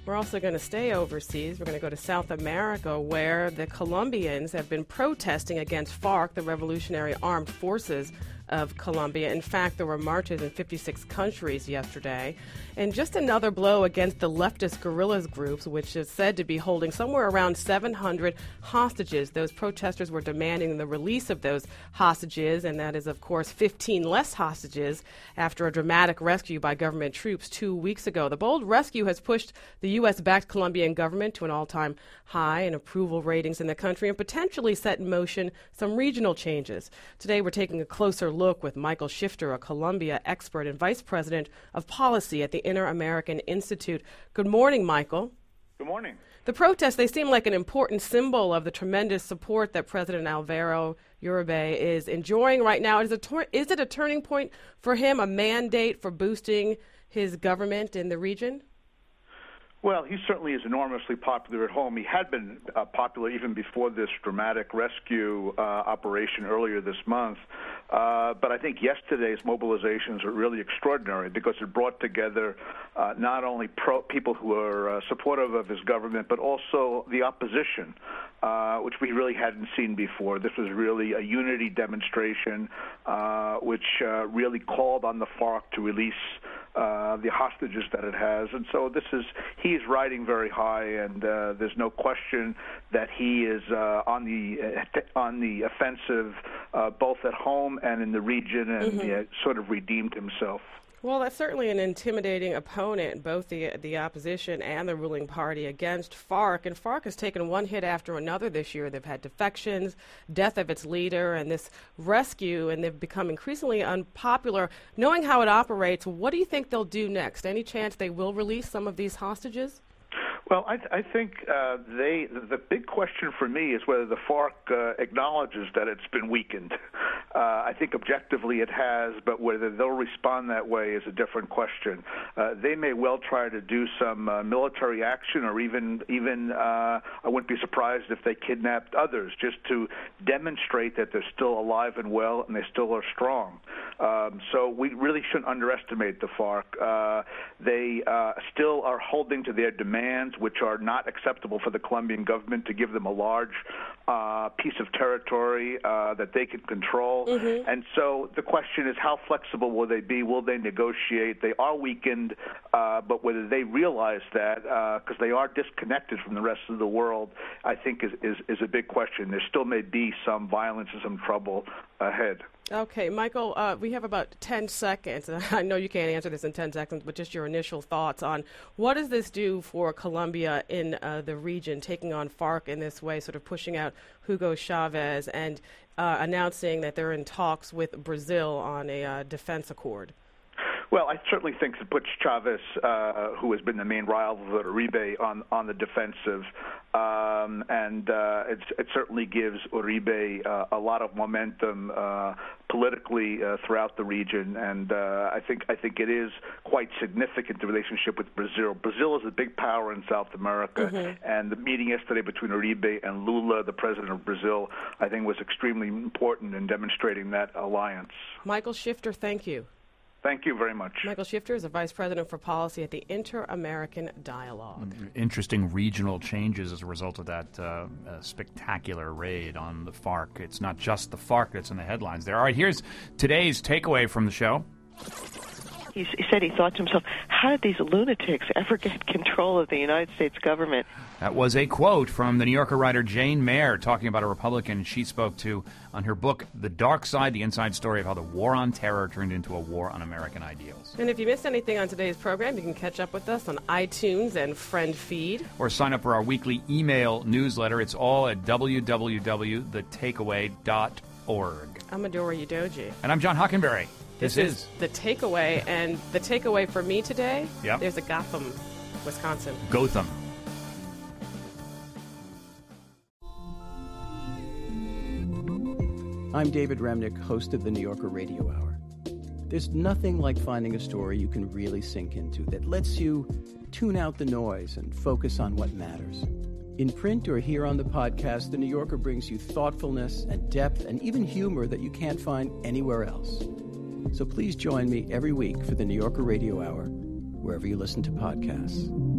We're also going to stay overseas. We're going to go to South America, where the Colombians have been protesting against FARC, the Revolutionary Armed Forces of Colombia. In fact, there were marches in 56 countries yesterday. And just another blow against the leftist guerrillas groups, which is said to be holding somewhere around 700 hostages. Those protesters were demanding the release of those hostages, and that is, of course, 15 less hostages after a dramatic rescue by government troops 2 weeks ago. The bold rescue has pushed the U.S.-backed Colombian government to an all-time high in approval ratings in the country and potentially set in motion some regional changes. Today, we're taking a closer look with Michael Shifter, a Colombia expert and vice president of policy at the Inter-American Institute. Good morning, Michael. Good morning. The protests, they seem like an important symbol of the tremendous support that President Alvaro Uribe is enjoying right now. Is it a turning point for him, a mandate for boosting his government in the region? Well, he certainly is enormously popular at home. He had been popular even before this dramatic rescue operation earlier this month. But I think yesterday's mobilizations are really extraordinary because it brought together not only people who are supportive of his government, but also the opposition, which we really hadn't seen before. This was really a unity demonstration, which really called on the FARC to release the hostages that it has. And so he's riding very high, and there's no question that he is on the offensive both at home and in the region, and sort of redeemed himself. Well, that's certainly an intimidating opponent, both the opposition and the ruling party, against FARC. And FARC has taken one hit after another this year. They've had defections, death of its leader, and this rescue, and they've become increasingly unpopular. Knowing how it operates, what do you think they'll do next? Any chance they will release some of these hostages? Well, I think the big question for me is whether the FARC acknowledges that it's been weakened. I think objectively it has, but whether they'll respond that way is a different question. They may well try to do some military action, or even I wouldn't be surprised if they kidnapped others, just to demonstrate that they're still alive and well and they still are strong. So we really shouldn't underestimate the FARC. They still are holding to their demands, which are not acceptable for the Colombian government to give them a large piece of territory that they can control. And so the question is, how flexible will they be? Will they negotiate? They are weakened, but whether they realize that, because they are disconnected from the rest of the world, I think is a big question. There still may be some violence and some trouble ahead. Okay, Michael, we have about 10 seconds. I know you can't answer this in 10 seconds, but just your initial thoughts on what does this do for Colombia in the region, taking on FARC in this way, sort of pushing out Hugo Chavez and announcing that they're in talks with Brazil on a defense accord? Well, I certainly think it puts Chavez, who has been the main rival of Uribe, on the defensive, and it certainly gives Uribe a lot of momentum politically throughout the region, and I think it is quite significant, the relationship with Brazil. Brazil is a big power in South America, and the meeting yesterday between Uribe and Lula, the president of Brazil, I think was extremely important in demonstrating that alliance. Michael Shifter, thank you. Thank you very much. Michael Shifter is a vice president for policy at the Inter-American Dialogue. Interesting regional changes as a result of that spectacular raid on the FARC. It's not just the FARC that's in the headlines there. All right, here's today's takeaway from the show. He said he thought to himself, how did these lunatics ever get control of the United States government? That was a quote from the New Yorker writer Jane Mayer talking about a Republican she spoke to on her book, The Dark Side, the inside story of how the war on terror turned into a war on American ideals. And if you missed anything on today's program, you can catch up with us on iTunes and Friend Feed. Or sign up for our weekly email newsletter. It's all at www.thetakeaway.org. I'm Adora Udoji. And I'm John Hockenberry. This is The Takeaway, and the takeaway for me today, there's a Gotham, Wisconsin. Gotham. I'm David Remnick, host of the New Yorker Radio Hour. There's nothing like finding a story you can really sink into that lets you tune out the noise and focus on what matters. In print or here on the podcast, The New Yorker brings you thoughtfulness and depth and even humor that you can't find anywhere else. So please join me every week for the New Yorker Radio Hour, wherever you listen to podcasts.